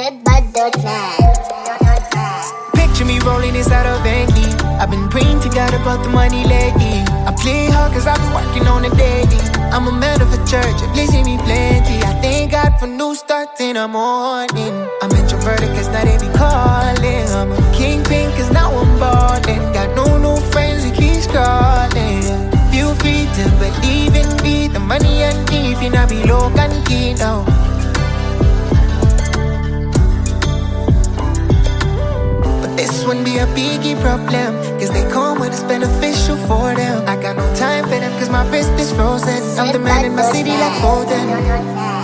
Picture me rolling inside a Bentley. I've been praying to God about the money lately. I play hard cause I've been working on it daily. I'm a man of a church, it blessing me plenty. I thank God for new starts in the morning. I'm introverted cause now they be calling. I'm a kingpin cause now I'm ballin'. Got no new friends who keep scrolling. Feel free to believe in me. The money I need, you not be low and keen now. This wouldn't be a biggie problem, cause they come when it's beneficial for them. I got no time for them cause my wrist is frozen. I'm the man in my city like Foden.